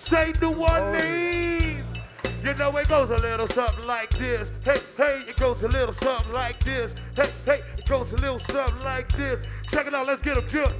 St. New Orleans. You know it goes a little something like this. Hey, hey, it goes a little something like this. Hey, hey, it goes a little something like this. Check it out, let's get them jump.